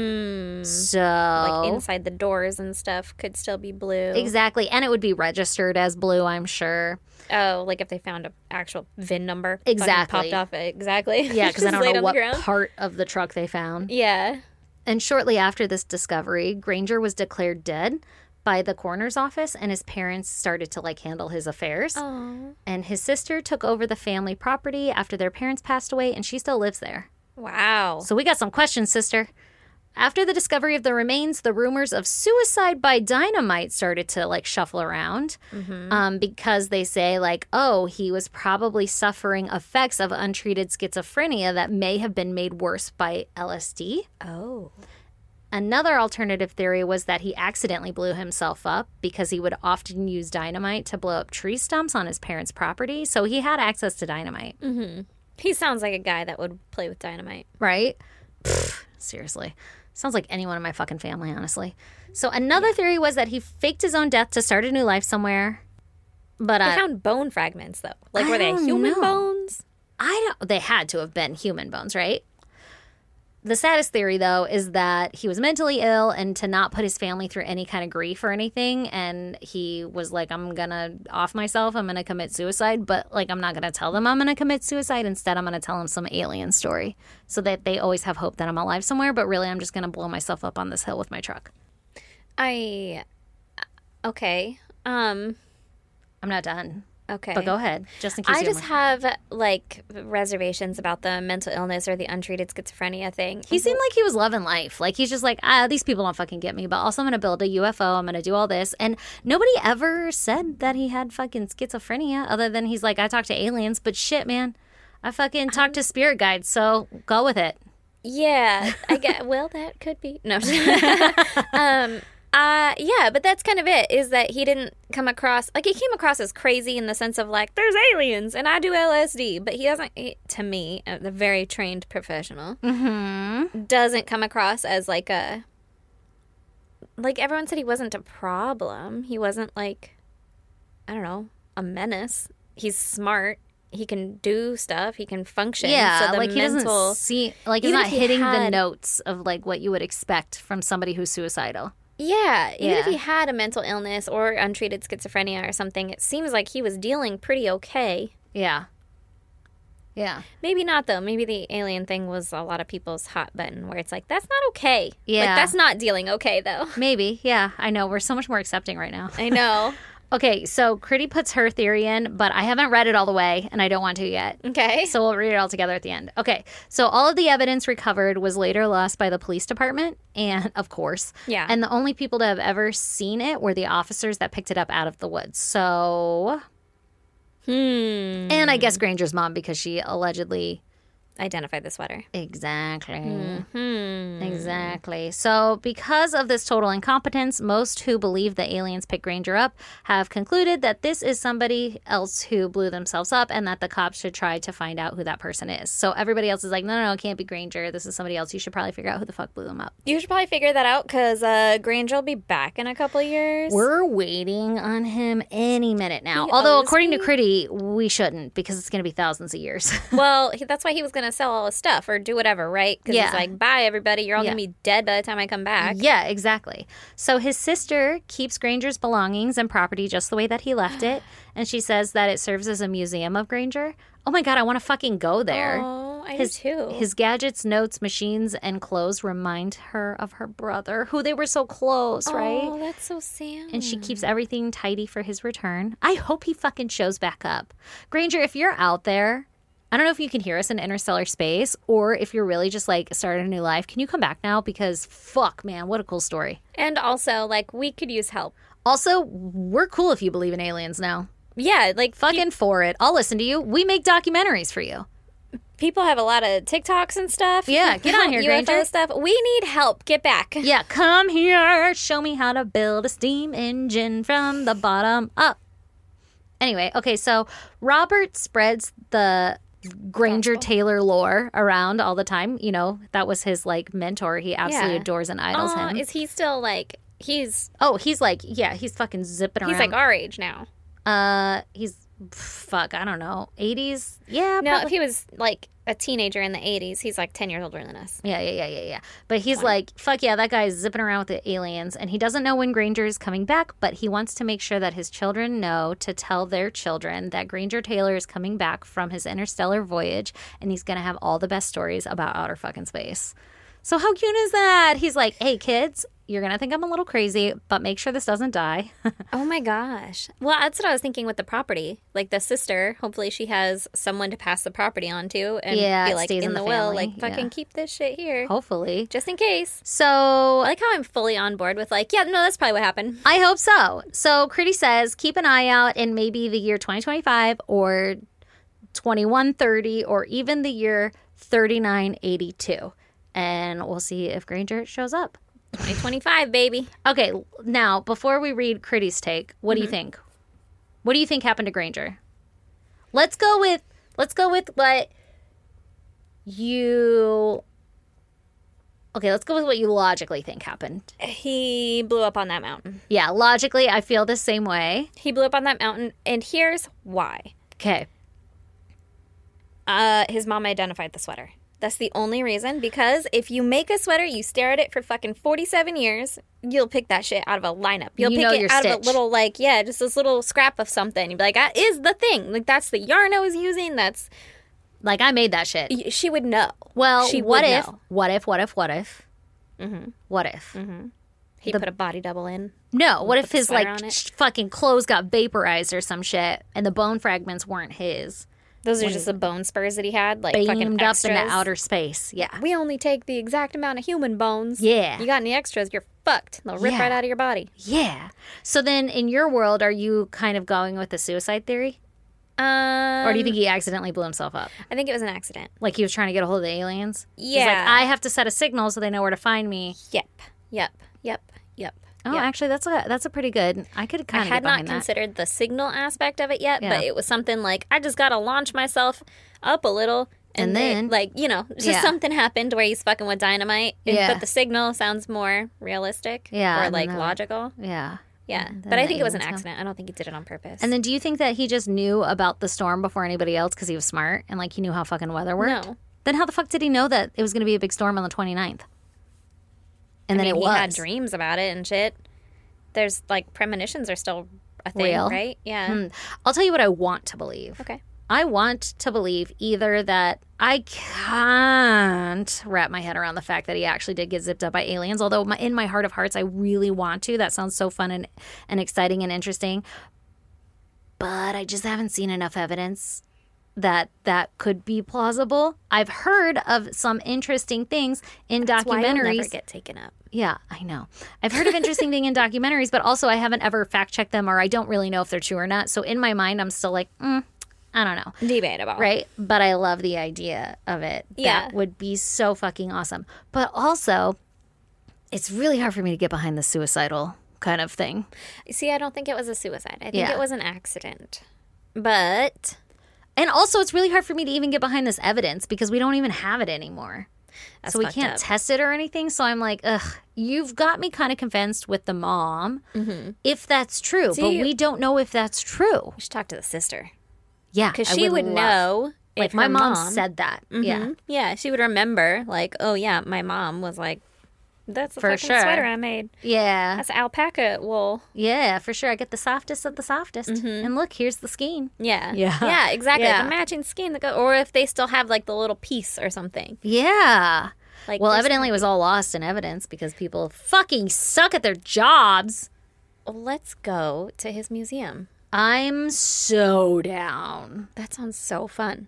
So... like inside the doors and stuff could still be blue. Exactly. And it would be registered as blue, I'm sure. Oh, like if they found an actual VIN number. Exactly. Popped off it. Exactly. Yeah, because I don't know what part of the truck they found. Yeah. And shortly after this discovery, Granger was declared dead by the coroner's office, and his parents started to handle his affairs. Aww. And his sister took over the family property after their parents passed away, and she still lives there. Wow. So we got some questions, sister. After the discovery of the remains, the rumors of suicide by dynamite started to shuffle around, because they say he was probably suffering effects of untreated schizophrenia that may have been made worse by LSD. Oh. Another alternative theory was that he accidentally blew himself up because he would often use dynamite to blow up tree stumps on his parents' property. So he had access to dynamite. Mm-hmm. He sounds like a guy that would play with dynamite. Right? Seriously. Sounds like anyone in my fucking family, honestly. So another theory was that he faked his own death to start a new life somewhere. But they found bone fragments, though. Like, were they human bones? They had to have been human bones, right? The saddest theory, though, is that he was mentally ill and to not put his family through any kind of grief or anything. And he was like, I'm going to off myself. I'm going to commit suicide. But, like, I'm not going to tell them I'm going to commit suicide. Instead, I'm going to tell them some alien story so that they always have hope that I'm alive somewhere. But really, I'm just going to blow myself up on this hill with my truck. Okay. I'm not done. Okay. But go ahead, just in case I just have, like, reservations about the mental illness or the untreated schizophrenia thing. He seemed like he was loving life. Like, he's just like, these people don't fucking get me, but also I'm going to build a UFO. I'm going to do all this. And nobody ever said that he had fucking schizophrenia other than he's like, I talk to aliens, but shit, man. I fucking talk to spirit guides, so go with it. Yeah, I get. Well, that could be. No. Yeah, but that's kind of it, is that he didn't come across, like, he came across as crazy in the sense of, like, there's aliens and I do LSD, but he doesn't, to me, the very trained professional, doesn't come across as, like, everyone said he wasn't a problem. He wasn't, like, I don't know, a menace. He's smart. He can do stuff. He can function. Yeah, so like, he doesn't see, like, he's not hitting the notes of, like, what you would expect from somebody who's suicidal. Yeah, even if he had a mental illness or untreated schizophrenia or something, it seems like he was dealing pretty okay. Yeah. Maybe not, though. Maybe the alien thing was a lot of people's hot button where it's like, that's not okay. Yeah. Like, that's not dealing okay, though. Maybe, yeah. I know. We're so much more accepting right now. I know. Okay, so Critty puts her theory in, but I haven't read it all the way, and I don't want to yet. Okay. So we'll read it all together at the end. Okay, so all of the evidence recovered was later lost by the police department, and of course. Yeah. And the only people to have ever seen it were the officers that picked it up out of the woods. So. And I guess Granger's mom, because she allegedly identified the sweater. Exactly. Exactly. So because of this total incompetence, most who believe the aliens picked Granger up have concluded that this is somebody else who blew themselves up and that the cops should try to find out who that person is. So everybody else is like, no, it can't be Granger. This is somebody else. You should probably figure out who the fuck blew them up. You should probably figure that out because Granger will be back in a couple of years. We're waiting on him any minute now. Although according to Critty, we shouldn't because it's going to be thousands of years. Well, that's why he was going to sell all his stuff or do whatever, right? Because he's like, bye, everybody. You're all going to be dead by the time I come back. Yeah, exactly. So his sister keeps Granger's belongings and property just the way that he left it. And she says that it serves as a museum of Granger. Oh my God, I want to fucking go there. Oh, I do too. His gadgets, notes, machines, and clothes remind her of her brother, who they were so close, right? Oh, that's so sad. And she keeps everything tidy for his return. I hope he fucking shows back up. Granger, if you're out there, I don't know if you can hear us in interstellar space or if you're really just like starting a new life. Can you come back now? Because fuck, man, what a cool story. And also, like, we could use help. Also, we're cool if you believe in aliens now. Yeah, like fucking for it. I'll listen to you. We make documentaries for you. People have a lot of TikToks and stuff. Yeah, get on here, Granger. UFO stuff. We need help. Get back. Yeah, come here. Show me how to build a steam engine from the bottom up. Anyway, okay, so Robert spreads the Granger Taylor lore around all the time. You know, that was his like mentor. He absolutely adores and idols him. Is he still like he's like, yeah, he's fucking zipping around. He's like our age now. He's fuck, I don't know, 80s. Yeah, no, probably. If he was like a teenager in the 80s, he's like 10 years older than us. Yeah. But he's 20. Like, fuck yeah, that guy's zipping around with the aliens, and he doesn't know when Granger is coming back, but he wants to make sure that his children know to tell their children that Granger Taylor is coming back from his interstellar voyage, and he's gonna have all the best stories about outer fucking space. So how cute is that? He's like, hey kids, you're going to think I'm a little crazy, but make sure this doesn't die. Oh my gosh. Well, that's what I was thinking with the property. Like the sister, hopefully she has someone to pass the property on to and be like in the will, like fucking keep this shit here. Hopefully. Just in case. So. I like how I'm fully on board with like, yeah, no, that's probably what happened. I hope so. So Critty says, keep an eye out in maybe the year 2025 or 2130 or even the year 3982. And we'll see if Granger shows up. 2025, baby. Okay, now, before we read Critty's take, what do you think? What do you think happened to Granger? Let's go with what you Okay, let's go with what you logically think happened. He blew up on that mountain. Yeah, logically, I feel the same way. He blew up on that mountain, and here's why. Okay. His mom identified the sweater. That's the only reason, because if you make a sweater, you stare at it for fucking 47 years, you'll pick that shit out of a lineup. You'll pick it out of a little, like, just this little scrap of something. You'll be like, that is the thing. Like, that's the yarn I was using. That's... Like, I made that shit. She would know. Well, what if? Mm-hmm. What if? Mm-hmm. He put a body double in? No, what if his, like, fucking clothes got vaporized or some shit, and the bone fragments weren't his? Those are just the bone spurs that he had, like beamed fucking extras. up into outer space. Yeah. We only take the exact amount of human bones. Yeah. You got any extras, you're fucked. They'll rip right out of your body. Yeah. So then, in your world, are you kind of going with the suicide theory? Or do you think he accidentally blew himself up? I think it was an accident. Like he was trying to get a hold of the aliens? Yeah. He's like, I have to set a signal so they know where to find me. Yep. Oh, actually, that's a pretty good. I could kind of get behind that. I had not considered the signal aspect of it yet, but it was something like, I just got to launch myself up a little. And then, just something happened where he's fucking with dynamite. But the signal sounds more realistic. Yeah. Or, like, logical. Yeah. Yeah. But I think it was an accident. I don't think he did it on purpose. And then do you think that he just knew about the storm before anybody else because he was smart and, like, he knew how fucking weather worked? No. Then how the fuck did he know that it was going to be a big storm on the 29th? And then he had dreams about it and shit. There's, like, premonitions are still a thing, real, right? Yeah. I'll tell you what I want to believe. Okay. I want to believe either that I can't wrap my head around the fact that he actually did get zipped up by aliens, although in my heart of hearts, I really want to. That sounds so fun and exciting and interesting. But I just haven't seen enough evidence that could be plausible. I've heard of some interesting things in That's documentaries. Why you'll never get taken up. Yeah, I know. I've heard of interesting things in documentaries, but also I haven't ever fact-checked them, or I don't really know if they're true or not. So in my mind, I'm still like, I don't know. Debatable. Right? But I love the idea of it. Yeah. That would be so fucking awesome. But also, it's really hard for me to get behind the suicidal kind of thing. See, I don't think it was a suicide. I think it was an accident. But... And also, it's really hard for me to even get behind this evidence because we don't even have it anymore. So we can't test it or anything. So I'm like, ugh, you've got me kind of convinced with the mom, if that's true. But we don't know if that's true. We should talk to the sister. Yeah. Because she would know. Like, if my mom mom said that. Yeah. Yeah, she would remember, like, oh, yeah, my mom was like, that's the for fucking sure. sweater I made. Yeah. That's alpaca wool. Yeah, for sure. I get the softest of the softest. And look, here's the skein. Yeah. Yeah. Yeah, exactly. Yeah. The matching skein. That or if they still have, like, the little piece or something. Yeah. Like, well, evidently it was all lost in evidence because people fucking suck at their jobs. Let's go to his museum. I'm so down. That sounds so fun.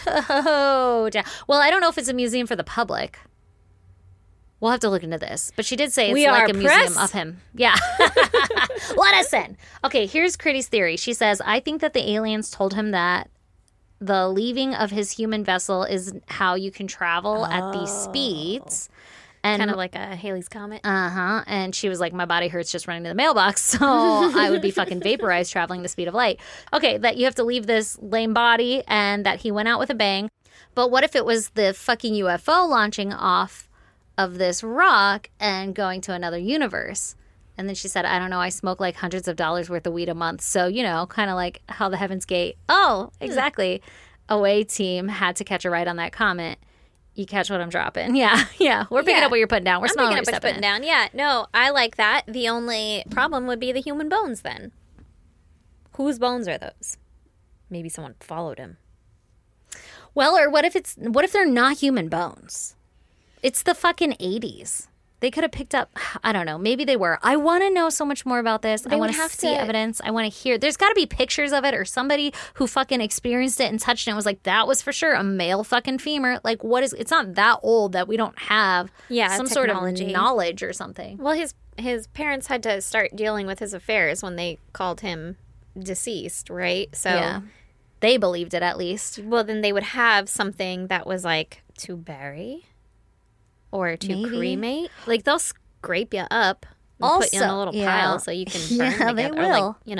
So down. Well, I don't know if it's a museum for the public. We'll have to look into this. But she did say it's like a museum of him. Yeah. Let us in. Okay, here's Critty's theory. She says, I think that the aliens told him that the leaving of his human vessel is how you can travel at these speeds. And kind of like a Halley's Comet. Uh-huh. And she was like, my body hurts just running to the mailbox, so I would be fucking vaporized traveling the speed of light. Okay, that you have to leave this lame body and that he went out with a bang. But what if it was the fucking UFO launching off of this rock and going to another universe? And then she said, I don't know, I smoke like hundreds of dollars worth of weed a month. So, you know, kind of like how the Heaven's Gate. Oh, exactly. Away team had to catch a ride on that comment. You catch what I'm dropping. Yeah, yeah. We're picking up what you're putting down. We're smelling what you're putting down. Yeah, no, I like that. The only problem would be the human bones then. Whose bones are those? Maybe someone followed him. Well, or what if they're not human bones? It's the fucking 80s. They could have picked up, I don't know, maybe they were. I want to know so much more about this. I want to see evidence. I want to hear. There's got to be pictures of it or somebody who fucking experienced it and touched it and was like, that was for sure a male fucking femur. Like, what is, it's not that old that we don't have some sort of knowledge or something. Well, his parents had to start dealing with his affairs when they called him deceased, right? So yeah. They believed it at least. Well, then they would have something that was like to bury. Or to cremate. Like, they'll scrape you up and put you in a little pile so you can burn together. they will. Or like, you know.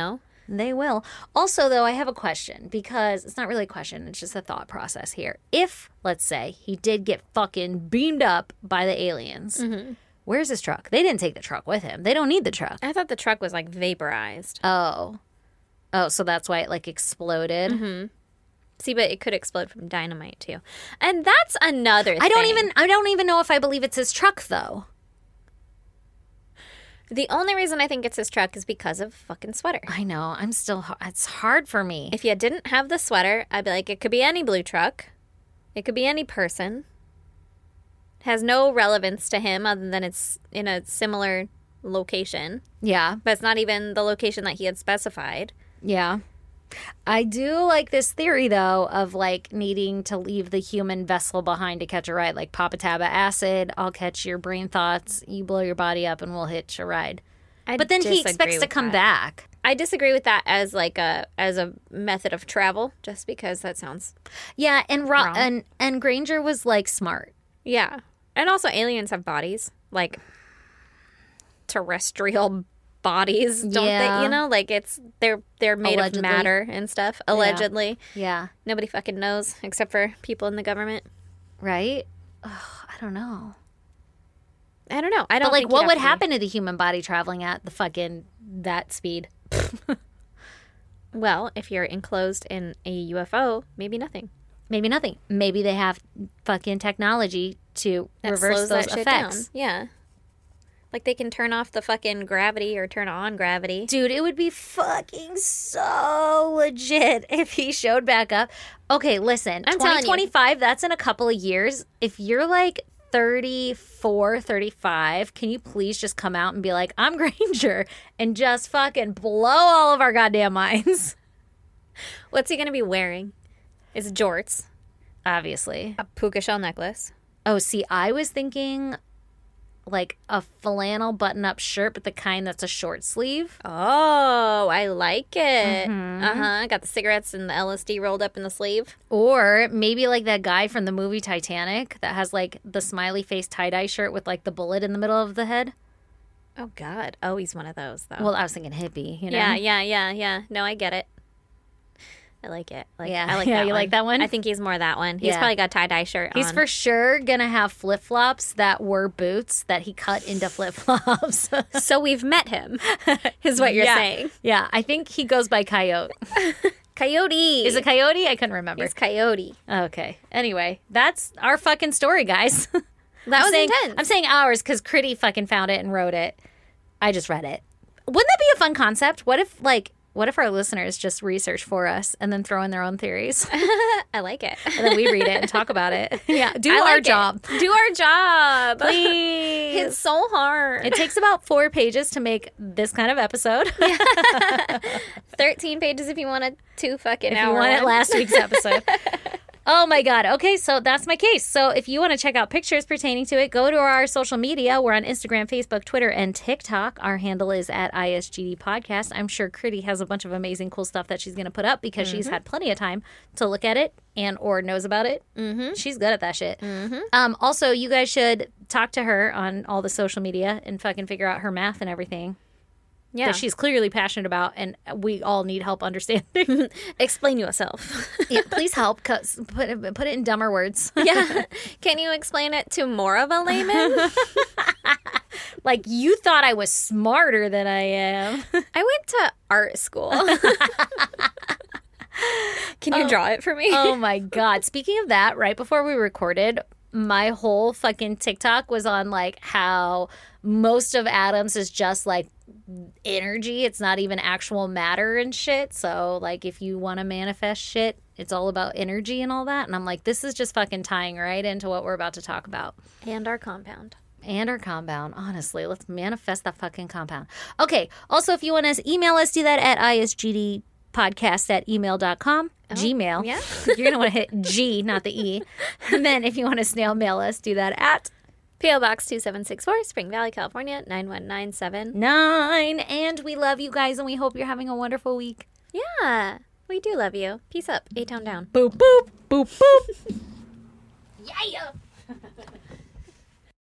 They will. Also, though, I have a question, because it's not really a question. It's just a thought process here. If, let's say, he did get fucking beamed up by the aliens, where's his truck? They didn't take the truck with him. They don't need the truck. I thought the truck was, like, vaporized. Oh, so that's why it, like, exploded? Mm-hmm. See, but it could explode from dynamite, too. And that's another thing. I don't even know if I believe it's his truck, though. The only reason I think it's his truck is because of fucking sweater. I know. It's hard for me. If you didn't have the sweater, I'd be like, it could be any blue truck. It could be any person. It has no relevance to him other than it's in a similar location. Yeah. But it's not even the location that he had specified. Yeah. I do like this theory, though, of, like, needing to leave the human vessel behind to catch a ride. Like, pop a tab of acid, I'll catch your brain thoughts, you blow your body up, and we'll hitch a ride. But then he expects to come back. I disagree with that as, like, a method of travel, just because that sounds wrong. And Granger was, like, smart. Yeah. And also, aliens have bodies. Like, terrestrial bodies, don't they? You know, like they're made allegedly. Of matter and stuff. Allegedly, yeah. Nobody fucking knows except for people in the government, right? I don't know. I don't know. But like, what would happen to the human body traveling at the fucking that speed? Well, if you're enclosed in a UFO, maybe nothing. Maybe nothing. Maybe they have fucking technology to reverse those effects. Yeah. Like, they can turn off the fucking gravity or turn on gravity. Dude, it would be fucking so legit if he showed back up. Okay, listen. 2025, that's in a couple of years. If you're, like, 34, 35, can you please just come out and be like, I'm Granger, and just fucking blow all of our goddamn minds? What's he going to be wearing? It's jorts. Obviously. A puka shell necklace. Oh, see, I was thinking... like a flannel button-up shirt, but the kind that's a short sleeve. Oh, I like it. Mm-hmm. Got the cigarettes and the LSD rolled up in the sleeve. Or maybe like that guy from the movie Titanic that has like the smiley face tie-dye shirt with like the bullet in the middle of the head. Oh, God. Oh, he's one of those, though. Well, I was thinking hippie, you know? Yeah. No, I get it. I like it. I like that you one. Like that one? I think he's more that one. He's probably got a tie-dye shirt on. He's for sure going to have flip-flops that were boots that he cut into flip-flops. So we've met him, is what you're saying. Yeah, I think he goes by Coyote. Coyote. Is it Coyote? I couldn't remember. He's Coyote. Okay. Anyway, that's our fucking story, guys. That was intense. I'm saying ours because Critty fucking found it and wrote it. I just read it. Wouldn't that be a fun concept? What if our listeners just research for us and then throw in their own theories? I like it. And then we read it and talk about it. Yeah, do our job. Do our job. Please. It's so hard. It takes about 4 pages to make this kind of episode. 13 pages if you want a 2 fucking hour. If you want it last week's episode. Oh my God. Okay, so that's my case. So if you want to check out pictures pertaining to it, go to our social media. We're on Instagram, Facebook, Twitter, and TikTok. Our handle is at ISGD Podcast. I'm sure Critty has a bunch of amazing cool stuff that she's going to put up because she's had plenty of time to look at it and or knows about it. Mm-hmm. She's good at that shit. Mm-hmm. Also, you guys should talk to her on all the social media and fucking figure out her math and everything. Yeah. That she's clearly passionate about, and we all need help understanding. Explain yourself. Yeah, please help. Put it in dumber words. Yeah. Can you explain it to more of a layman? Like, you thought I was smarter than I am. I went to art school. Can you draw it for me? Oh, my God. Speaking of that, right before we recorded, my whole fucking TikTok was on, like, how most of Adams is just, like, energy. It's not even actual matter and shit. So, like, if you want to manifest shit, it's all about energy and all that. And I'm like, this is just fucking tying right into what we're about to talk about. And our compound. Honestly, let's manifest that fucking compound. Okay. Also, if you want to email us, do that at isgdpodcast@email.com. Gmail. Yeah. You're going to want to hit G, not the E. And then if you want to snail mail us, do that at P.O. Box 2764, Spring Valley, California, 91979. And we love you guys, and we hope you're having a wonderful week. Yeah, we do love you. Peace up. A-Town down. Boop, boop, boop, boop. Yeah.